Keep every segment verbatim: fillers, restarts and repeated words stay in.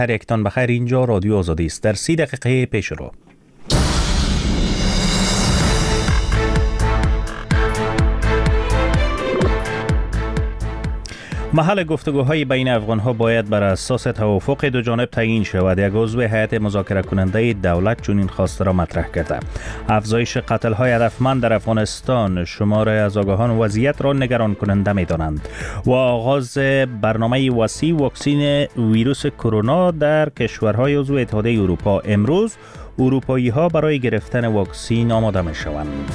هر یکتان بخیر. اینجا رادیو آزادی است. در سی دقیقه پیش رو محل گفتگوهای بین افغان‌ها باید بر اساس توافق دو جانب تعیین شود. یک عضو هیئت مذاکره کننده دولت چنین خواسته را مطرح کرده. افزایش قتل‌های هدفمند در افغانستان شمار از آگاهان وضعیت را نگران کننده می‌دانند و آغاز برنامه وسیع واکسین ویروس کرونا در کشورهای عضو اتحادیه اروپا. امروز اروپایی‌ها برای گرفتن واکسین آماده می‌شوند.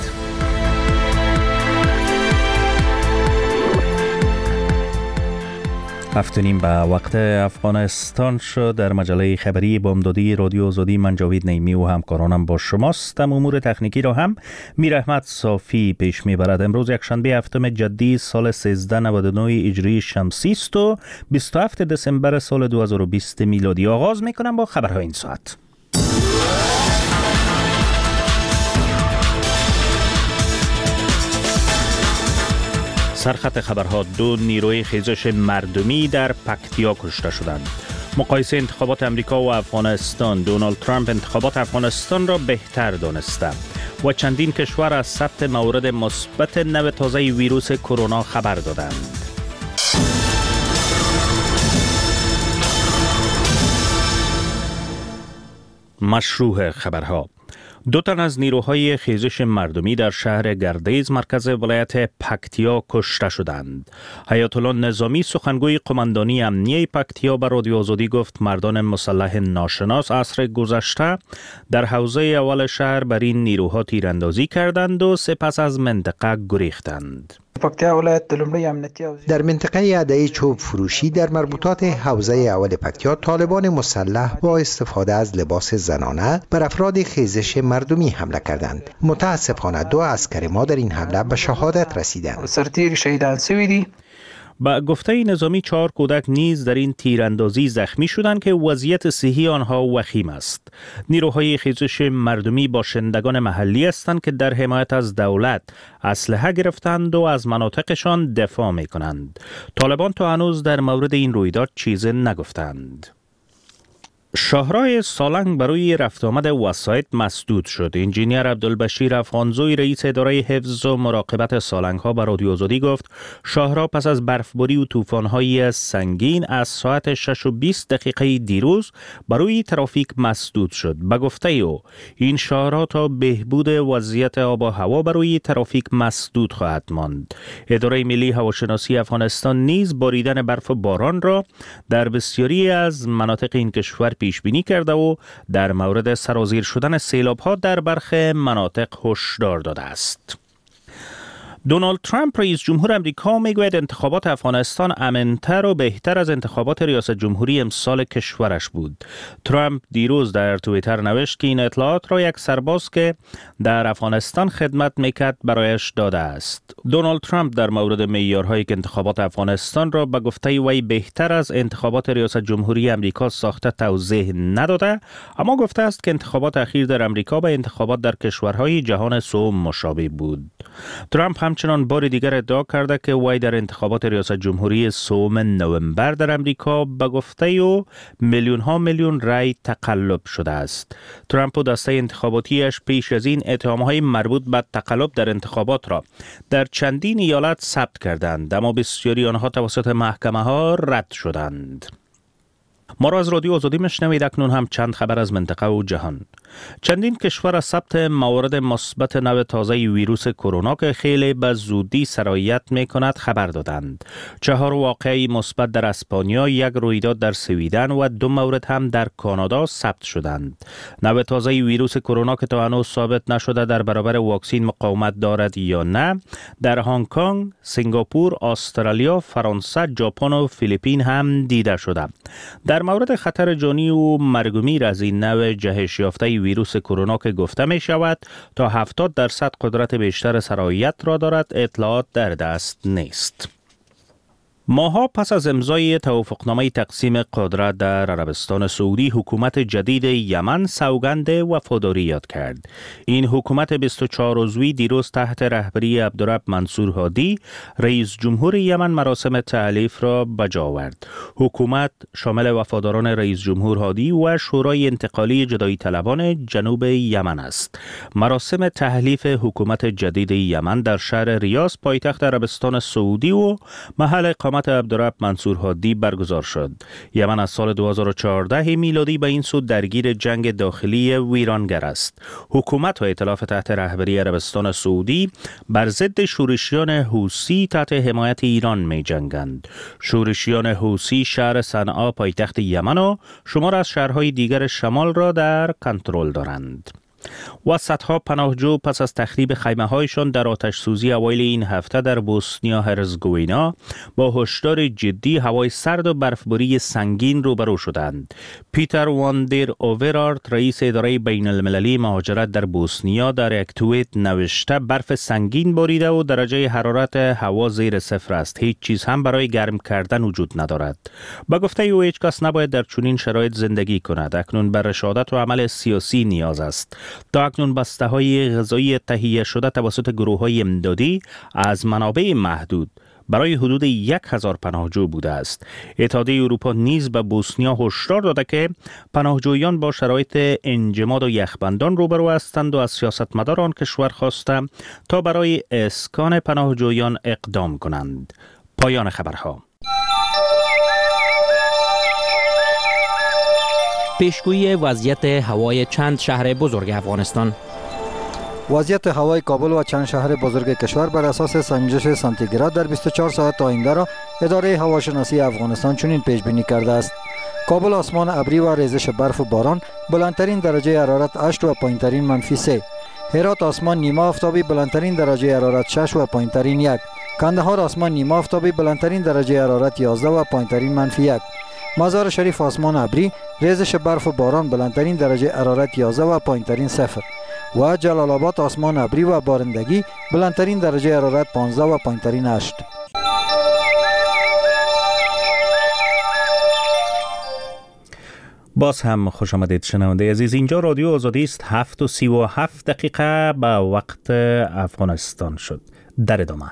هفتونیم به وقت افغانستان شد. در مجله خبری بامدادی رادیو آزادی من جاوید نعیمی و همکارانم با شماست. امور تکنیکی را هم میر احمد صافی پیش میبرد. امروز یک شنبه هفتم جدی سال سیزده نود و نه هجری شمسی است و بیست و هفتم دسامبر سال دو هزار و بیست میلادی. آغاز میکنم با خبرهای این ساعت. سرخط خبرها: دو نیروی خیزش مردمی در پکتیا کشته شدند. مقایسه انتخابات امریکا و افغانستان: دونالد ترامپ انتخابات افغانستان را بهتر دانسته و چندین کشور از ثبت موارد مثبت نو تازه ویروس کرونا خبر دادند. مشروع خبرها: دو تن از نیروهای خیزش مردمی در شهر گردیز مرکز ولایت پکتیا کشته شدند. حیات الله نظامی سخنگوی قماندانی امنیه پکتیا به رادیو آزادی گفت مردان مسلح ناشناس عصر گذشته در حوزه اول شهر بر این نیروها تیراندازی کردند و سپس از منطقه گریختند. در منطقه عدهی چوب فروشی در مربوطات حوزه اول پکتیا طالبان مسلح با استفاده از لباس زنانه بر افراد خیزش مردمی حمله کردند. متاسفانه دو عسکر ما در این حمله به شهادت رسیدند. سرتیر شهیدان سویدی. با گفته نظامی چهار کودک نیز در این تیراندازی زخمی شدند که وضعیت صحی آنها وخیم است. نیروهای خیزش مردمی باشندگان محلی هستند که در حمایت از دولت اسلحه گرفتند و از مناطقشان دفاع می کنند. طالبان تا هنوز در مورد این رویداد چیزی نگفتند. شاهراه سالنگ برای رفت آمد وسایط مسدود شد. انجینیر عبدالبشیر افغانزوی رئیس اداره حفظ و مراقبت سالنگ ها به رادیو آزادی گفت شاهراه پس از برفباری و طوفان‌های سنگین از ساعت شش و بیست دقیقه دیروز برای ترافیک مسدود شد. به گفته او این شاهراه تا بهبود وضعیت آب و هوا برای ترافیک مسدود خواهد ماند. اداره ملی هواشناسی افغانستان نیز باریدن برف و باران را در بسیاری از مناطق این کشور پیش بینی کرده و در مورد سرازیر شدن سیلاب‌ها در برخی مناطق هشدار داده است. دونالد ترامپ رئیس جمهور امریکا میگوید انتخابات افغانستان امن‌تر و بهتر از انتخابات ریاست جمهوری امسال کشورش بود. ترامپ دیروز در توییتر نوشت که این اطلاعات را یک سرباز که در افغانستان خدمت میکرد برایش داده است. دونالد ترامپ در مورد معیارهایی که انتخابات افغانستان را به گفته وی بهتر از انتخابات ریاست جمهوری امریکا ساخته توضیح نداده، اما گفته است که انتخابات اخیر در امریکا به انتخابات در کشورهای جهان سوم مشابه بود. ترامپ هم همچنان بار دیگر ادعا کرده که وی در انتخابات ریاست جمهوری سوم نوامبر در امریکا به گفته او میلیون ها میلیون رای تقلب شده است. ترامپ و دسته انتخاباتیش پیش از این اتهام‌های مربوط به تقلب در انتخابات را در چندین ایالت ثبت کردند، اما بسیاری آنها توسط محکمه ها رد شدند. ما را از رادیو آزادی میشنوید. اکنون هم چند خبر از منطقه و جهان. چندین کشور از ثبت موارد مثبت نو تازه ویروس کرونا که خیلی به زودی سرایت می کند خبر دادند. چهار واقعه مثبت در اسپانیا، یک رویداد در سویدن و دو مورد هم در کانادا ثبت شدند. نو تازه ویروس کرونا که تا هنوز ثابت نشده در برابر واکسن مقاومت دارد یا نه، در هنگ کنگ، سنگاپور، استرالیا، فرانسه، ژاپن و فیلیپین هم دیده شده. در مورد خطر جانی و مرگ و میر از این نوع جهش یافته ویروس کرونا که گفته می شود تا هفتاد درصد قدرت بیشتر سرایت را دارد، اطلاعات در دست نیست. ماها پس از امضای توافقنامه تقسیم قدرت در عربستان سعودی، حکومت جدید یمن سوگند وفاداری یاد کرد. این حکومت بیست و چهار عضوی دیروز تحت رهبری عبدالرب منصور هادی، رئیس جمهور یمن، مراسم تألیف را بجا آورد. حکومت شامل وفاداران رئیس جمهور هادی و شورای انتقالی جدایی طلبان جنوب یمن است. مراسم تحلیف حکومت جدید یمن در شهر ریاض، پایتخت عربستان سعودی و محل اقامت عبدالرب منصور هادی برگزار شد. یمن از سال دو هزار و چهارده میلادی به این سو درگیر جنگ داخلی ویرانگر است. حکومت و ائتلاف تحت رهبری عربستان سعودی بر ضد شورشیان حوثی تحت حمایت ایران می جنگند. شورشیان حوثی شهر صنعا پایتخت یمن و شمار از شهرهای دیگر شمال را در کنترل دارند. و صدها پناهجو پس از تخریب خیمه‌هایشان در آتش سوزی اوایل این هفته در بوسنیا هرزگوینا با هشدار جدی هوای سرد و برفباری سنگین روبرو شدند. پیتر واندر اوورارت، رئیس اداره بین المللی مهاجرت در بوسنیا، در یک توییت نوشته برف سنگین باریده و درجه حرارت هوا زیر صفر است. هیچ چیز هم برای گرم کردن وجود ندارد. با گفته او هیچ کس نباید در چنین شرایط زندگی کند. اکنون بر رشادت و عمل سیاسی نیاز است. تا اکنون بسته های غذایی تهیه شده توسط گروه های امدادی از منابع محدود برای حدود یک هزار پناهجو بوده است. اتحادیه اروپا نیز به بوسنیا هشدار داده که پناهجویان با شرایط انجماد و یخبندان روبرو هستند و از سیاستمدار آن کشور خواسته تا برای اسکان پناهجویان اقدام کنند. پایان خبرها. پیشگویی وضعیت هوای چند شهر بزرگ افغانستان. وضعیت هوای کابل و چند شهر بزرگ کشور بر اساس سنجش سانتیگراد در بیست و چهار ساعت آینده را اداره هواشناسی افغانستان چنین پیش بینی کرده است. کابل آسمان ابری و ریزش برف و باران، بلندترین درجه حرارت هشت و پایینترین منفی سه. هرات آسمان نیمه آفتابی، بلندترین درجه حرارت شش و پایینترین یک. کندهار آسمان نیمه آفتابی، بلندترین درجه حرارت یازده و پایینترین منفی یک. مزار شریف آسمان ابری، ریزش برف و باران، بلندترین درجه حرارت یازده و پایینترین صفر. و جلال آباد آسمان ابری و بارندگی، بلندترین درجه حرارت پانزده و پایینترین هشت. باز هم خوش آمدید شنونده عزیز. اینجا رادیو آزادی است. هفت و سی و هفت دقیقه به وقت افغانستان شد. در ادامه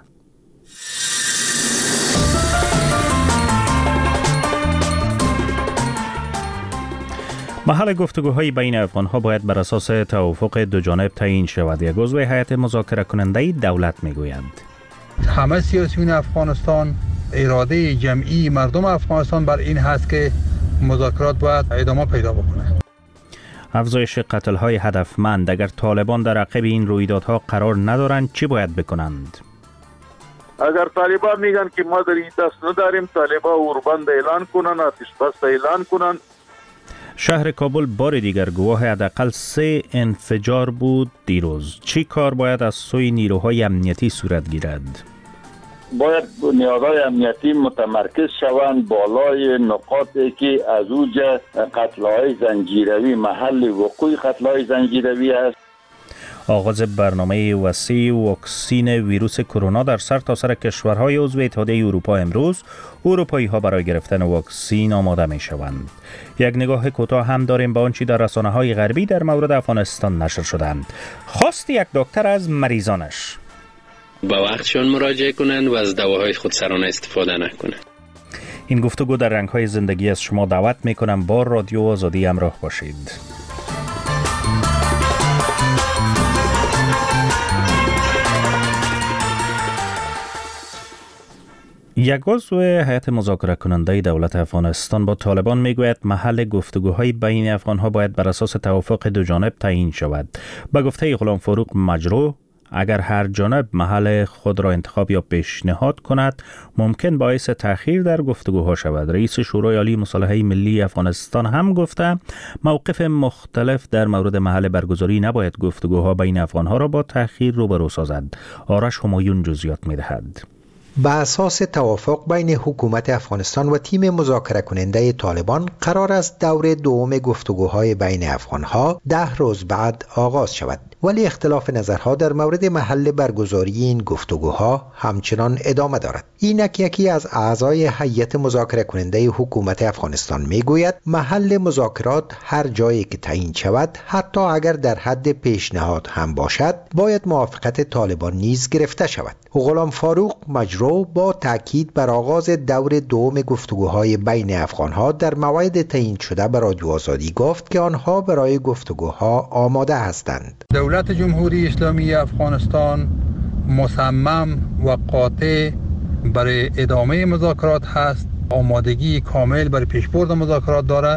محل گفتگوهای بین افغان‌ها باید بر اساس توافق دو جانب تعیین شود. یک عضو هیئت مذاکره کننده دولت میگویند همه سیاسیون افغانستان، اراده جمعی مردم افغانستان بر این هست که مذاکرات باید ادامه پیدا بکنه. افزایش قتل‌های هدفمند. اگر طالبان در عقب این رویدادها قرار ندارند چی باید بکنند؟ اگر طالبان میگن که ما در این دست نداریم، طالبان اوربند اعلان کنن، آتش بس اعلان کنن. شهر کابل بار دیگر گواه حداقل سه انفجار بود دیروز. چی کار باید از سوی نیروهای امنیتی صورت گیرد؟ باید نیازهای امنیتی متمرکز شوند بالای نقاطی که از اوجه قتل‌های زنجیروی، محل وقوع قتل‌های زنجیروی است. آغاز برنامه وسیع واکسین ویروس کرونا در سرتاسر کشورهای عضو اتحادیه اروپا. امروز اروپایی ها برای گرفتن واکسین آماده می شوند. یک نگاه کوتاه هم داریم به آنچه در رسانه‌های غربی در مورد افغانستان نشر شدند. خواست یک دکتر از مریضانش با وقتشان مراجعه کنند و از دواهای خودسرانه استفاده نکنند. این گفتگو در رنگ‌های زندگی از شما دعوت می‌کنم با رادیو آزادی همراه باشید. یک عضو هیئت مذاکره کننده دولت افغانستان با طالبان میگوید محل گفتگوهای بین افغان‌ها باید بر اساس توافق دو جانب تعیین شود. با گفته غلام فروغ مجروح، اگر هر جانب محل خود را انتخاب یا پیشنهاد کند ممکن باعث تأخیر در گفتگوها شود. رئیس شورای عالی مصالحه ملی افغانستان هم گفته موقف مختلف در مورد محل برگزاری نباید گفتگوها بین افغان‌ها را با تأخیر روبرو سازد. آرش همایون جزئیات می‌دهد. به اساس توافق بین حکومت افغانستان و تیم مذاکره کننده طالبان قرار است دور دوم گفتگوهای بین افغانها ده روز بعد آغاز شود. ولی اختلاف نظرها در مورد محل برگزاری این گفتگوها همچنان ادامه دارد. اینک یکی از اعضای هیئت مذاکره کننده حکومت افغانستان میگوید محل مذاکرات هر جایی که تعیین شود، حتی اگر در حد پیشنهاد هم باشد، باید موافقت طالبان نیز گرفته شود. غلام فاروق مجرو با تاکید بر آغاز دور دوم گفتگوهای بین افغانها در موعد تعیین شده به رادیو آزادی گفت که آنها برای گفتگوها آماده هستند. دولت جمهوری اسلامی افغانستان مصمم و قاطع برای ادامه مذاکرات هست، آمادگی کامل برای پیشبرد مذاکرات داره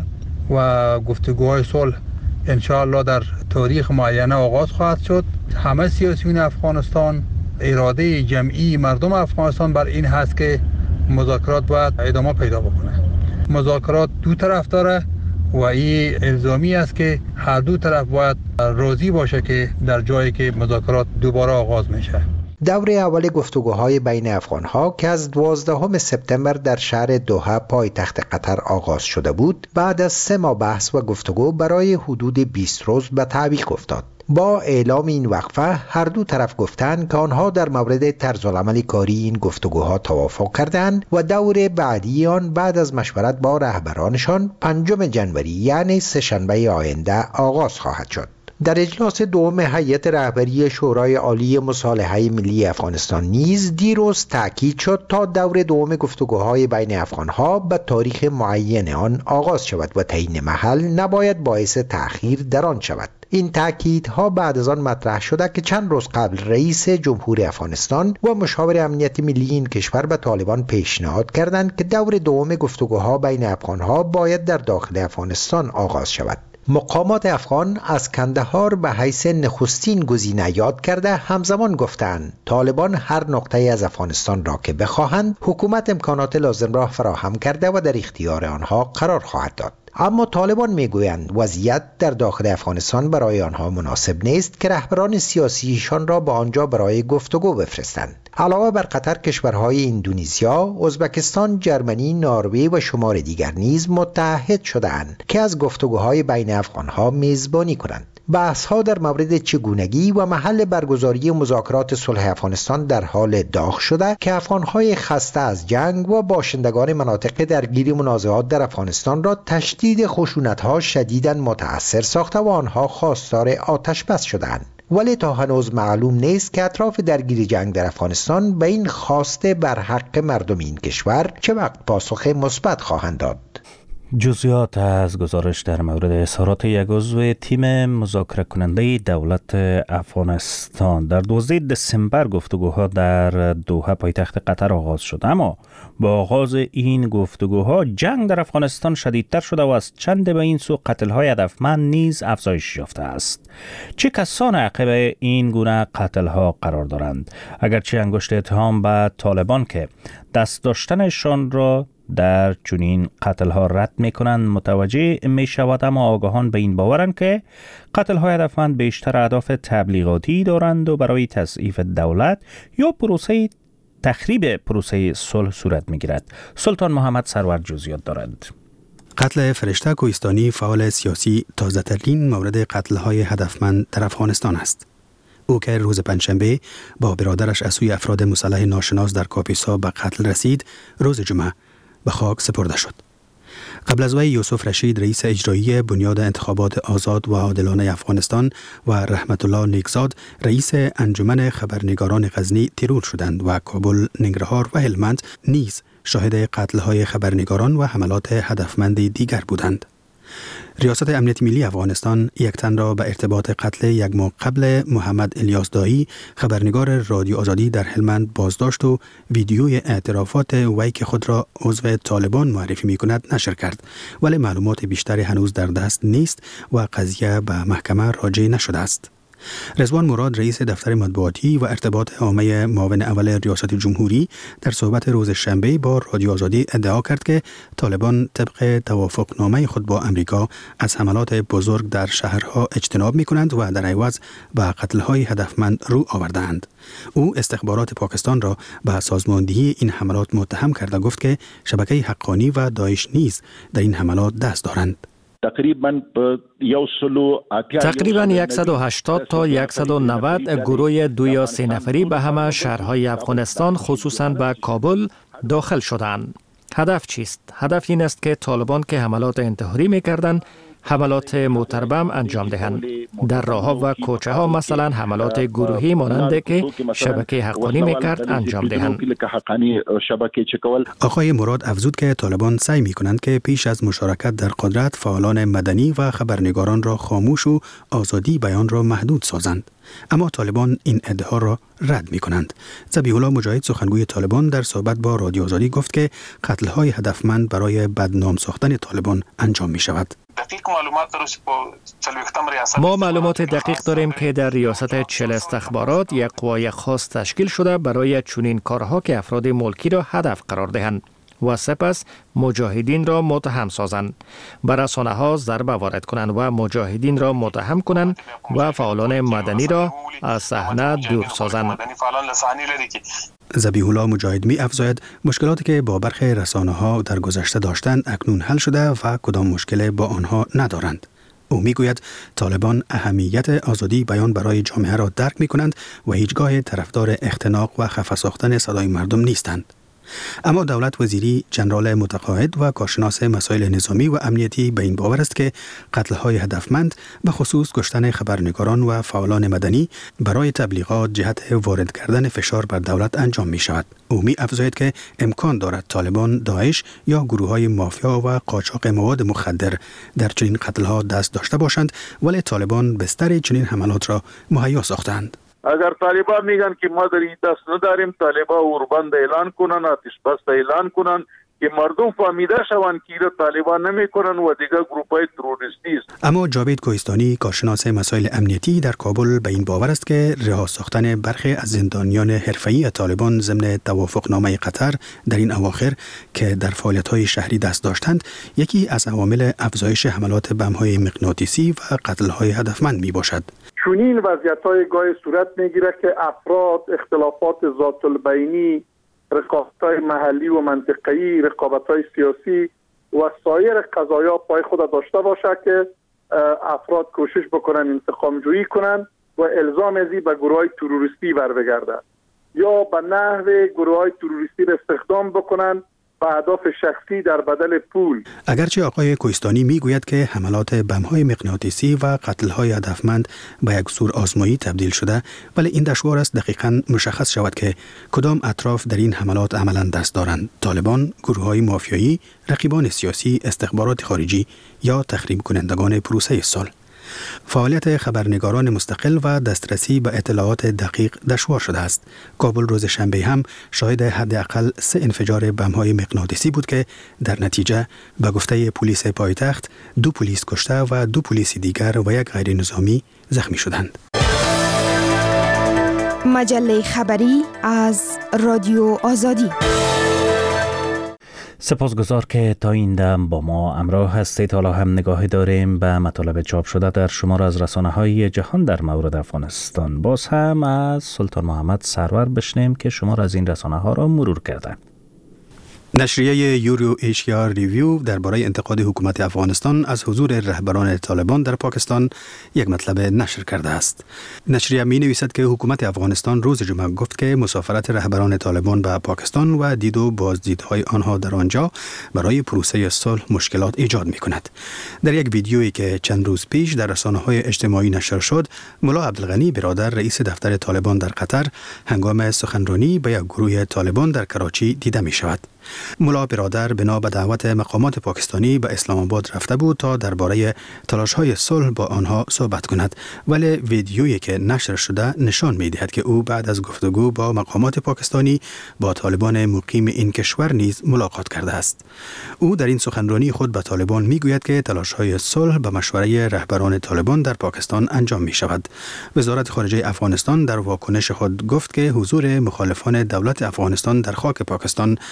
و گفتگوهای صلح انشاءالله در تاریخ معینه آغاز خواهد شد. همه سیاسیون افغانستان، اراده جمعی مردم افغانستان بر این هست که مذاکرات باید ادامه پیدا بکنه. مذاکرات دو طرف داره و این الزامی است که هر دو طرف باید راضی باشه که در جایی که مذاکرات دوباره آغاز میشه. دور اول گفتگوهای بین افغانها که از دوازدهم سپتامبر در شهر دوحه پایتخت قطر آغاز شده بود، بعد از سه ماه بحث و گفتگو برای حدود بیست روز به تعویق افتاد. با اعلام این وقفه هر دو طرف گفتند که آنها در مورد طرزالعمل کاری این گفتگوها توافق کردند و دور بعدی آن بعد از مشورت با رهبرانشان پنجم جنوری یعنی سه‌شنبه آینده آغاز خواهد شد. در اجلاس دوم هیئت رهبری شورای عالی مصالحه ملی افغانستان نیز دیروز تاکید شد تا دور دوم گفتگوهای بین افغانها به تاریخ معین آن آغاز شود و تعیین محل نباید باعث تأخیر در آن شود. این تاکیدها بعد از آن مطرح شده که چند روز قبل رئیس جمهوری افغانستان و مشاور امنیت ملی این کشور به طالبان پیشنهاد کردند که دور دوم گفتگوها بین افغانها باید در داخل افغانستان آغاز شود. مقامات افغان از کندهار به حیث نخستین گزینه یاد کرده همزمان گفتند طالبان هر نقطه از افغانستان را که بخواهند حکومت امکانات لازم را فراهم کرده و در اختیار آنها قرار خواهد داد. اما طالبان میگویند وضعیت در داخل افغانستان برای آنها مناسب نیست که رهبران سیاسیشان را به آنجا برای گفتگو بفرستند. علاوه بر قطر، کشورهای اندونزیا، ازبکستان، جرمنی، نروژ و شمار دیگر نیز متحد شده‌اند که از گفتگوهای بین افغانها میزبانی کنند. بحث‌ها در مورد چگونگی و محل برگزاری مذاکرات صلح افغانستان در حال داغ شده که افغانهای خسته از جنگ و باشندگان مناطق درگیر منازعات در افغانستان را تشدید خشونت‌ها شدیداً متأثر ساخته و آنها خواستار آتش بس شده‌اند. ولی تا هنوز معلوم نیست که اطراف درگیر جنگ در افغانستان به این خواسته بر حق مردم این کشور چه وقت پاسخ مثبت خواهند داد. جزئیات از گزارش در مورد اظهارات یک عضو تیم مذاکره کننده دولت افغانستان. در دوازدهم دسامبر گفتگوها در دوحه پایتخت قطر آغاز شد، اما با آغاز این گفتگوها جنگ در افغانستان شدیدتر شده و از چند به این سو قتل‌های هدفمند نیز افزایش یافته است. چه کسان عقب این گونه قتل‌ها قرار دارند؟ اگرچه انگشت اتهام به طالبان که دست داشتنشان را در چنین قتل‌ها رد می‌کنند متوجه می‌شود، اما آگاهان به این باورند که قتل‌های هدفمند بیشتر اهداف تبلیغاتی دارند و برای تضعیف دولت یا پروسه تخریب پروسه صلح صورت می‌گیرد. سلطان محمد سرور جزئیات دارد. قتل فرشته کوهستانی فعال سیاسی تازه‌ترین مورد قتل‌های هدفمند در افغانستان است. او که روز پنجشنبه با برادرش از سوی افراد مسلح ناشناس در کاپیسا به قتل رسید، روز جمعه به خاک سپرده شد. قبل از وی یوسف رشید رئیس اجرایی بنیاد انتخابات آزاد و عادلانه افغانستان و رحمت الله نیکزاد رئیس انجمن خبرنگاران غزنی ترور شدند و کابل، ننگرهار و هلمند نیز شاهد قتل‌های خبرنگاران و حملات هدفمند دیگر بودند. ریاست امنیت ملی افغانستان یک تن را به ارتباط قتل یک ماه قبل محمد الیاس دایی خبرنگار رادیو آزادی در هلمند بازداشت و ویدیوی اعترافات وی که خود را عضو طالبان معرفی می کند نشر کرد، ولی معلومات بیشتری هنوز در دست نیست و قضیه به محکمه راجع نشده است. رضوان مراد رئیس دفتر مطبوعاتی و ارتباط عامه معاون اول ریاست جمهوری در صحبت روز شنبه با رادیو آزادی ادعا کرد که طالبان طبق توافقنامه خود با امریکا از حملات بزرگ در شهرها اجتناب می کنند و در عوض به قتل‌های هدفمند رو آوردند. او استخبارات پاکستان را به سازماندهی این حملات متهم کرده گفت که شبکه حقانی و داعش نیز در این حملات دست دارند. تقریبا تقریبا صد و هشتاد تا صد و نود گروه دو یا سه نفری به همه شهرهای افغانستان خصوصا به کابل داخل شدند. هدف چیست؟ هدف این است که طالبان که حملات انتحاری می‌کردند حملات متربم انجام دهند. در راه‌ها و کوچه‌ها مثلا حملات گروهی مانند که شبکه حقانی می‌کرد انجام دهند. آقای مراد افزود که طالبان سعی می‌کنند که پیش از مشارکت در قدرت فعالان مدنی و خبرنگاران را خاموش و آزادی بیان را محدود سازند. اما طالبان این ادعا را رد می کنند. ذبیح الله مجاهد سخنگوی طالبان در صحبت با رادیو آزادی گفت که قتل‌های هدفمند برای بدنام ساختن طالبان انجام می شود. ما معلومات دقیق داریم که در ریاست چهل استخبارات یک قوای خاص تشکیل شده برای چنین کارها که افراد ملکی را هدف قرار دهند و سپس مجاهدین را متهم سازند، بر رسانه‌ها ضربه وارد کنند و مجاهدین را متهم کنند و فعالان مدنی را از صحنه دور سازند. ذبیح الله مجاهد می افزاید مشکلاتی که با برخی رسانه‌ها در گذشته داشتند اکنون حل شده و کدام مشکل با آنها ندارند. او می گوید طالبان اهمیت آزادی بیان برای جامعه را درک می کنند و هیچگاه طرفدار اختناق و خفه ساختن صدای مردم نیستند. اما دولت وزیری جنرال متقاعد و کارشناس مسائل نظامی و امنیتی به این باور است که قتل‌های هدفمند به خصوص کشتن خبرنگاران و فعالان مدنی برای تبلیغات جهت وارد کردن فشار بر دولت انجام می شود. او می افزاید که امکان دارد طالبان، داعش یا گروه‌های مافیا و قاچاق مواد مخدر در چنین قتل‌ها دست داشته باشند، ولی طالبان بستر چنین حملات را مهیا ساختند. اگر طالبان میگن که ما در این دست نداریم، طالبان اوربند اعلان کنن، آتش بس اعلان کنن که مردم فهمیده شوند که ایره طالبان نمیکنن و دیگه گروپای تروریستی است. اما جاوید کوهستانی کارشناس مسائل امنیتی در کابل به این باور است که رها ساختن برخی از زندانیان حرفه‌ای طالبان ضمن توافقنامه قطر در این اواخر که در فعالیت‌های شهری دست داشتند یکی از عوامل افزایش حملات بم‌های مغناطیسی و قتل‌های هدفمند میباشد. چنین وضعیت‌های گاهی صورت می‌گیرد که افراد اختلافات ذات البینی، رقابت‌های محلی و منطقه‌ای، رقابت‌های سیاسی و سایر قضایا پای خود داشته باشد که افراد کوشش بکنن انتقام جویی کنند و الزام ازی به گروه‌های تروریستی بر بگردند یا به نحو گروه‌های تروریستی را استخدام بکنند به اهداف شخصی در بدل پول. اگرچه آقای کوهستانی میگوید که حملات بم‌های مغناطیسی و قتل‌های هدفمند به یک سور آزمایی تبدیل شده، ولی این دشوار است دقیقاً مشخص شود که کدام اطراف در این حملات عملاً دست دارند: طالبان، گروه‌های مافیایی، رقیبان سیاسی، استخبارات خارجی یا تخریب کنندگان پروسه صلح. فعالیت خبرنگاران مستقل و دسترسی به اطلاعات دقیق دشوار شده است. کابل روز شنبه هم شاهد حداقل سه انفجار بم‌های مغناطیسی بود که در نتیجه به گفته پلیس پایتخت دو پلیس کشته و دو پلیس دیگر و یک غیر نظامی زخمی شدند. مجله خبری از رادیو آزادی. سپاسگزار که تا این دم با ما همراه هستید. حالا هم نگاهی داریم به مطالب چاپ شده در شمار از رسانه‌های جهان در مورد افغانستان. باز هم از سلطان محمد سرور بشنیم که شمار از این رسانه‌ها را مرور کرده. نشریه یورو ایشیا ریویو درباره انتقاد حکومت افغانستان از حضور رهبران طالبان در پاکستان یک مطلب نشر کرده است. نشریه می نویسد که حکومت افغانستان روز جمعه گفت که مسافرت رهبران طالبان به پاکستان و دید و بازدیدهای آنها در آنجا برای پروسه صلح مشکلات ایجاد می کند. در یک ویدیویی که چند روز پیش در رسانه‌های اجتماعی نشر شد، ملا عبدالغنی برادر رئیس دفتر طالبان در قطر هنگام سخنرانی به یک گروه طالبان در کراچی دیده می شود. ملا برادر بنا به دعوت مقامات پاکستانی به اسلام آباد رفته بود تا درباره تلاش‌های صلح با آنها صحبت کند، ولی ویدیویی که نشر شده نشان می‌دهد که او بعد از گفتگو با مقامات پاکستانی با طالبان مقیم این کشور نیز ملاقات کرده است. او در این سخنرانی خود به طالبان می‌گوید که تلاش‌های صلح به مشوره رهبران طالبان در پاکستان انجام می‌شود. وزارت خارجه افغانستان در واکنش خود گفت که حضور مخالفان دولت افغانستان در خاک پاکستان نه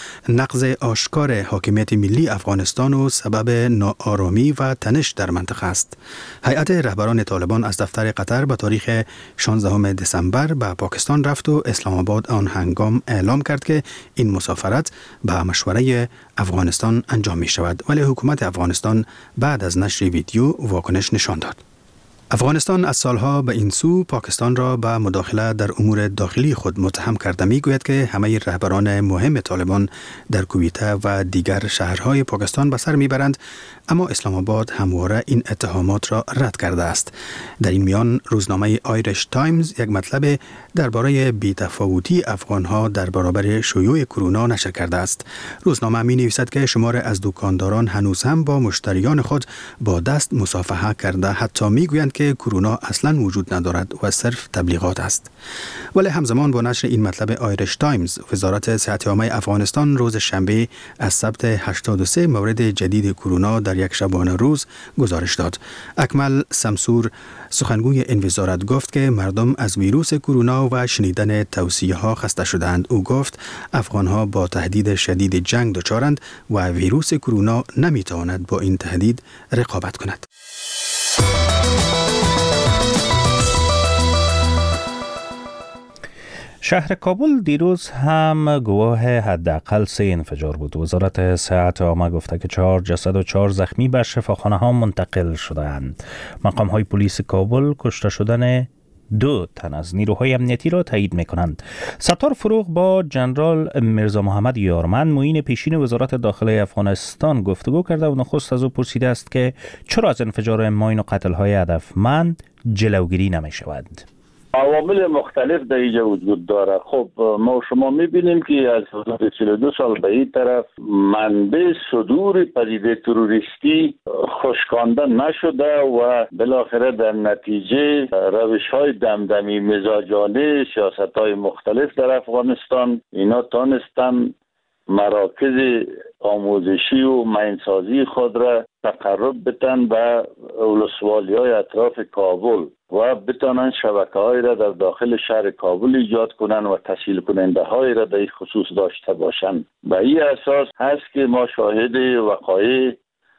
نقض آشکار حاکمیت ملی افغانستان و سبب ناآرامی و تنش در منطقه است. هیئت رهبران طالبان از دفتر قطر به تاریخ شانزدهم دسامبر به پاکستان رفت و اسلام آباد آن هنگام اعلام کرد که این مسافرت به مشوره افغانستان انجام می شود، ولی حکومت افغانستان بعد از نشر ویدیو واکنش نشان داد. افغانستان از سالها به این سو پاکستان را به مداخله در امور داخلی خود متهم کرده می گوید که همه رهبران مهم طالبان در کویته و دیگر شهرهای پاکستان به سر می برند، اما اسلام آباد همواره این اتهامات را رد کرده است. در این میان روزنامه آیرش تایمز یک مطلب درباره بی‌تفاوتی افغانها در برابر شیوع کرونا نشر کرده است. روزنامه می نویسد که شمار از دکانداران هنوز هم با مشتریان خود با دست مصافحه کرده، حتی می گویند که کرونا اصلا وجود ندارد و صرف تبلیغات است. ولی همزمان با نشر این مطلب آیرش تایمز، وزارت صحت عامه افغانستان روز شنبه از ثبت هشتاد و سه مورد جدید کرونا در یک شبانه روز گزارش داد. اکمل سمسور سخنگوی این وزارت گفت که مردم از ویروس کرونا و شنیدن توصیه ها خسته شدند. او گفت افغانها با تهدید شدید جنگ دچارند و ویروس کرونا نمیتواند با این تهدید رقابت کند. شهر کابل دیروز هم گواه حداقل سه انفجار بود. وزارت صحت عامه گفته که چهار جسد و چهار زخمی به شفاخانه ها منتقل شدند. مقام های پلیس کابل کشته شدن دو تن از نیروهای امنیتی را تایید می‌کنند. ستار فروغ با جنرال میرزا محمد یارمند معین پیشین وزارت داخله افغانستان گفتگو کرده و نخست از او پرسیده است که چرا از انفجار ماین و قتل‌های هدفمند جلوگیری نمی‌شود. عوامل مختلف در اینجا وجود داره. خب ما شما میبینیم که از حدود چهل و دو سال به این طرف منبع صدور پدیده تروریستی خشکانده نشده و بالاخره در نتیجه روش های دمدمی مزاجانه سیاست های مختلف در افغانستان اینا تانستن مراکز آموزشی و ماینسازی خود را تقرب بتن به ولسوالی های اطراف کابل و بتانن شبکه های را در داخل شهر کابل ایجاد کنن و تسهیل کننده های را در این خصوص داشته باشند. به این اساس هست که ما شاهد وقایع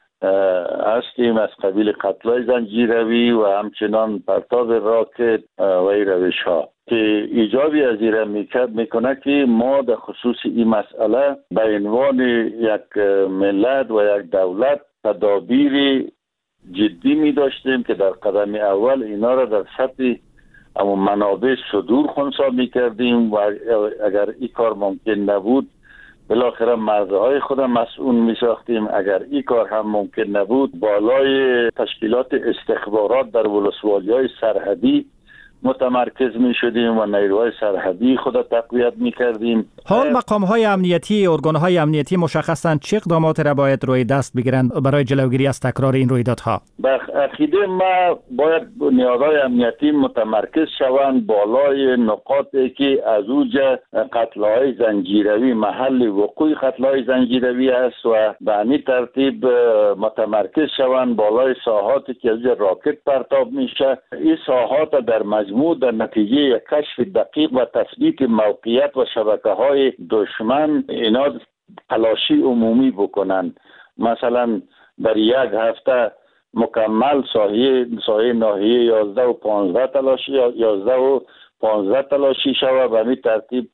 هستیم از قبیل قتل‌های زنجیروی و همچنان پرتاب راکت و این روش ها که ایجابی از این را میکنه که ما در خصوص این مسئله به عنوان یک ملت و یک دولت تدابیر جدی می داشتیم که در قدم اول اینا را در سطح اما منابع صدور خنثی می کردیم و اگر این کار ممکن نبود بالاخره مرزهای خود مسئول می ساختیم. اگر این کار هم ممکن نبود بالای تشکیلات استخبارات در ولسوالی های سرحدی متمرکز می شدیم و نیروهای سرحدی خود تقویت می کردیم. حال مقام های امنیتی، ارگان های امنیتی مشخصاً چه اقدامات را باید روی دست بگیرند برای جلوگیری از تکرار این رویدادها؟ به عقیده ما باید نیازهای امنیتی متمرکز شوند بالای نقاطی که از اوجه قتل‌های زنجیروی محل وقوع قتل‌های زنجیروی است و به همین ترتیب متمرکز شوند بالای ساحاتی که از راکت پرتاب میشه. این ساحات در مجموع در نتیجه کشف دقیق و تثبیت موقعیت و شبکه‌های دشمن اینا تلاشی عمومی بکنند. مثلا در یک هفته مکمل ساحه ساحه ناحیه یازده و پانزده تلاشی یازده و پانزده تلاشی شود، به همین ترتیب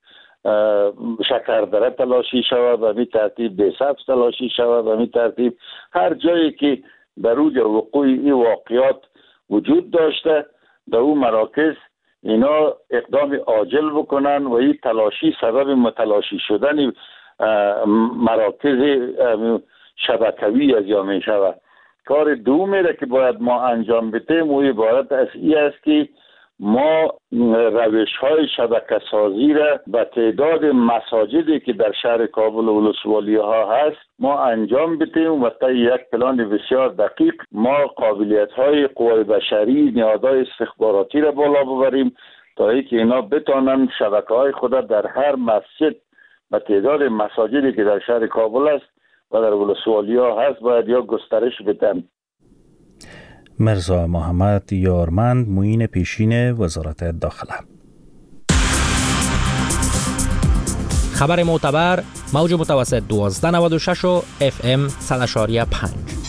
شکردره تلاشی شود، به همین ترتیب بیسبز تلاشی شود، به همین ترتیب هر جایی که در اوج وقوع این واقعیات وجود داشته در اون مراکز اینا اقدام عاجل بکنن و این تلاشی سبب متلاشی شدن مراکز شبکوی از یا می شود. کار دومی را که باید ما انجام بدیم و عبارت از این است که ما روش های شبکه سازی را به تعداد مساجدی که در شهر کابل و ولسوالی ها هست ما انجام بدیم و تا یک پلان بسیار دقیق ما قابلیت های قوای بشری نیازهای استخباراتی را بالا ببریم تا اینکه اینا بتانن شبکه های خود در هر مسجد به تعداد مساجدی که در شهر کابل است و در ولسوالی ها هست باید یا گسترش بدن. میرزا محمد یارمند معین پیشین وزارت داخله. خبر معتبر موج متوسط دوازده نود و شش و اف ام صد و پنج.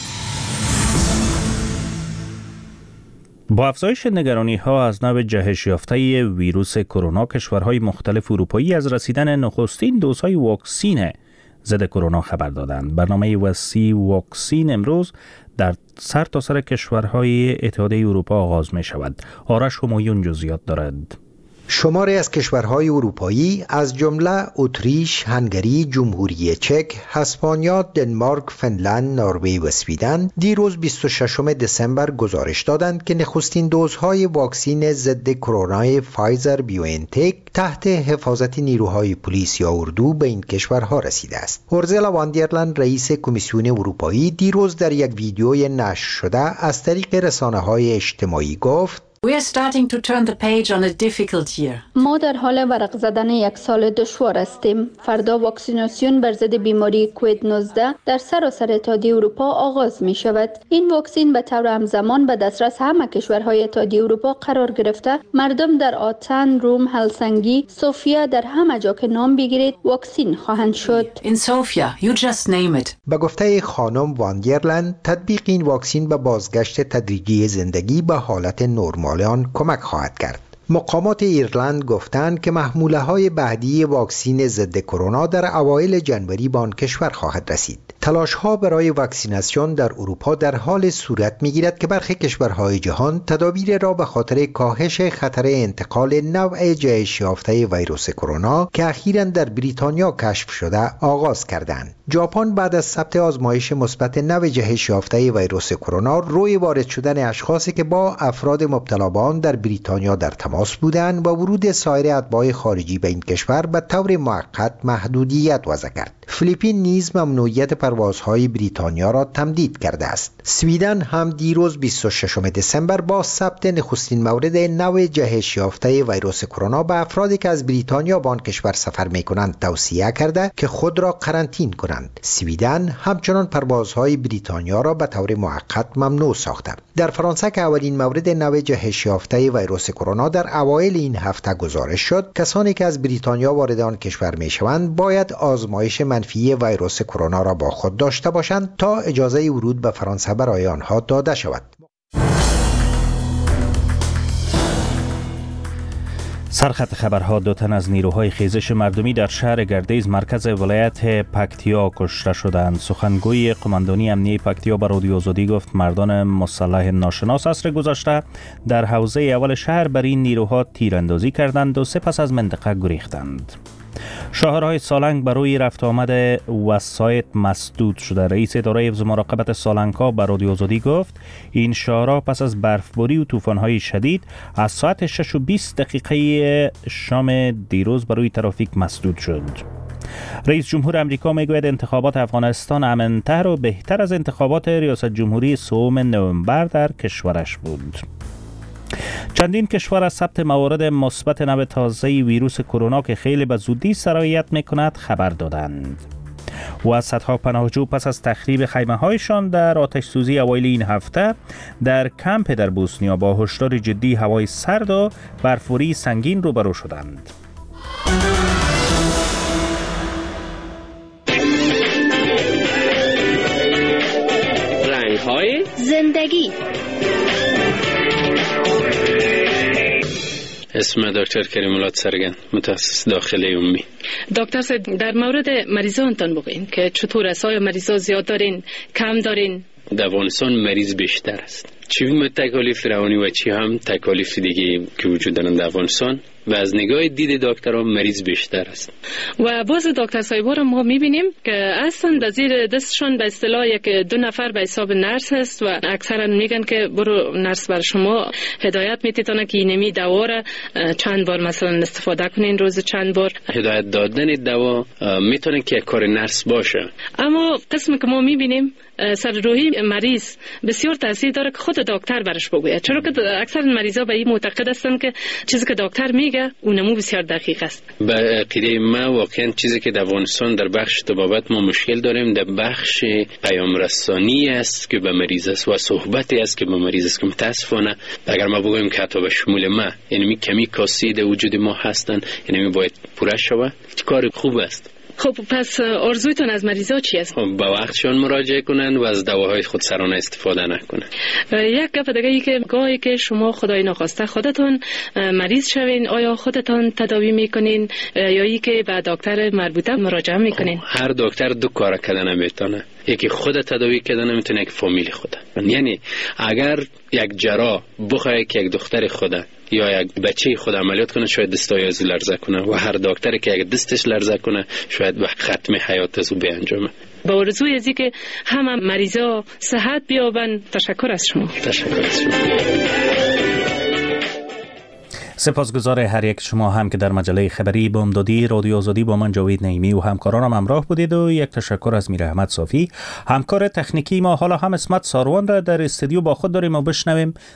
با افزایش نگرانی ها از نوع جهش یافته ویروس کرونا، کشورهای مختلف اروپایی از رسیدن نخستین دوزهای واکسین ضد کرونا خبر دادند. برنامه وسیع واکسین امروز در سر تا سر کشورهای اتحادیه اروپا آغاز می شود. آرش همایون جزئیات دارد. شماری از کشورهای اروپایی از جمله اتریش، هنگری، جمهوری چک، اسپانیا، دنمارک، فنلند، نروژ و اسویدن دیروز بیست و ششم دسامبر گزارش دادند که نخستین دوزهای واکسین ضد کرونا فایزر بیوانتک تحت حفاظت نیروهای پلیس یا اردو به این کشورها رسیده است. اورزلا وان در لین رئیس کمیسیون اروپایی دیروز در یک ویدیوی نشر شده از طریق رسانه‌های اجتماعی گفت: We are starting to turn the page on a difficult year. ما در حال ورق زدن یک سال دشوار هستیم. فردا واکسیناسیون بر ضد بیماری کووید نوزده در سراسر اتحادیه اروپا آغاز می شود. این واکسین به طور همزمان به دسترس همه کشورهای اتحادیه اروپا قرار گرفته. مردم در آتن، روم، هلسنگی، سوفیا در همه جا که نام بگیرید واکسین خواهند شد. In Sofia, you just name it. به گفته خانم وان در لین، تطبیق این واکسین به بازگشت تدریجی زندگی به حالت نرمال آن کمک خواهد کرد. مقامات ایرلند گفتند که محموله های بعدی واکسین ضد کرونا در اوایل جنوری به آن کشور خواهد رسید. تلاش ها برای واکسیناسیون در اروپا در حال صورت می گیرد که برخی کشورهای جهان تدابیر را به خاطر کاهش خطر انتقال نوع جهش یافته ویروس کرونا که اخیراً در بریتانیا کشف شده آغاز کردند. ژاپن بعد از ثبت آزمایش مثبت نوع جهش یافته ویروس کرونا روی وارد شدن اشخاصی که با افراد مبتلا به آن در بریتانیا در تماس بودند و ورود سایر اتباع خارجی به این کشور به طور موقت محدودیت وضع کرد. فیلیپین نیز ممنوعیت پروازهای بریتانیا را تمدید کرده است. سویدن هم دیروز بیست و ششم دسامبر با ثبت نخستین مورد نوع جهش یافته ویروس کرونا به افرادی که از بریتانیا به آن کشور سفر می‌کنند توصیه کرده که خود را قرنطین کنند. سویدن همچنان پروازهای بریتانیا را به طور موقت ممنوع ساخته. در فرانسه که اولین مورد نوع جهش یافته ویروس کرونا در اوایل این هفته گزارش شد، کسانی که از بریتانیا وارد آن کشور می‌شوند باید آزمایش منفی ویروس کرونا را با خود داشته باشند تا اجازه ورود به فرانسه برای آنها داده شود. سرخط خبرها: دو تن از نیروهای خیزش مردمی در شهر گردیز مرکز ولایت پکتیا کشته شدند. سخنگوی قماندانی امنیه پکتیا به رادیو آزادی گفت مردان مسلح ناشناس عصر گذشته در حوزه اول شهر بر این نیروها تیراندازی کردند و سپس از منطقه گریختند. شاهرهای سالنگ بروی رفت آمد وسایط مسدود شده. رئیس اداره حفظ مراقبت سالنگ‌ها به رادیو آزادی گفت این شاهرها پس از برفباری و طوفان‌های شدید از ساعت شش و بیست دقیقه شام دیروز بروی ترافیک مسدود شد. رئیس جمهور امریکا میگوید انتخابات افغانستان امن‌تر و بهتر از انتخابات ریاست جمهوری سوم نوامبر در کشورش بود. چندین کشور از ثبت موارد مثبت نوع تازه ویروس کرونا که خیلی به زودی سرایت میکند خبر دادند. و از صدها پناهجو پس از تخریب خیمه هایشان در آتش سوزی اوایل این هفته در کمپ در بوسنیا با هشدار جدی هوای سرد و برفباری سنگین روبرو شدند. رنگ های زندگی. اسم دکتر کریم الله سرگن، متخصص داخلی عمومی. دکتر صاحب در مورد مریضانتان بگوین که چطور است؟ آیا مریضا زیاد دارین، کم دارین؟ در افغانستان مریض بیشتر است. چی تکالیف روانی و چی هم تکالیف دیگه که وجود دارند در افغانستان و از نگاه دید دکترها مریض بیشتر است. و باز دکتر صاحب را ما میبینیم که اصلا در زیر دستشون به اصطلاح یک دو نفر به حساب نرس است و اکثرا میگن که برو نرس بر شما هدایت میتونه که اینمی دوا را چند بار مثلا استفاده کنین، روز چند بار. هدایت دادن دوا میتونه که کار نرس باشه، اما قسمی که ما میبینیم سر روحی مریض بسیار تاثیر داره که خود دکتر برش بگوید، چرا که اکثر مریضا به این معتقد هستن که چیزی که دکتر میگه اونمو بسیار دقیق است. به عقیده ما واقعا چیزی که در افغانستان در بخش طبابت ما مشکل داریم در بخش پیام رسانی است که به مریض است و صحبتی است که به مریض است که متاسفانه اگر ما بگویم که حتی به شمول ما یعنی کمی کاسی در وجود ما هستن، یعنی باید پوره شود. کار خوب است خب پس آرزویتون از مریضا چی است؟ خب با وقتشون مراجعه کنن و از دواهای خودسرانه استفاده نکنن. یک گپ دیگه ای که گاهی که شما خدای ناخواسته خودتون مریض شوین، آیا خودتون تداوی میکنین یا ای که به دکتر مربوطه مراجعه میکنین؟ هر دکتر دو کار کردن نمیتونه. یکی خود تداوی کردن نمیتونه، یک فامیل خود. یعنی اگر یک جراح بخواد که یک دختر خود یا یک بچه خود عملیات کنه، شاید دستای از لرزه کنه و هر دکتری که یک دستش لرزه کنه شاید به ختم حیات از او بیانجامه. با آرزوی از اینکه همه مریضا صحت بیابن، تشکر از شما. تشکر از شما. سپاسگزار هر یک شما هم که در مجله خبری بامدادی رادیو آزادی با من جاوید نعیمی و همکارانم همراه بودید و یک تشکر از میر احمد صافی همکار تکنیکی ما. حالا هم اسمت ساروان را در استودیو با خود داریم و بشنویم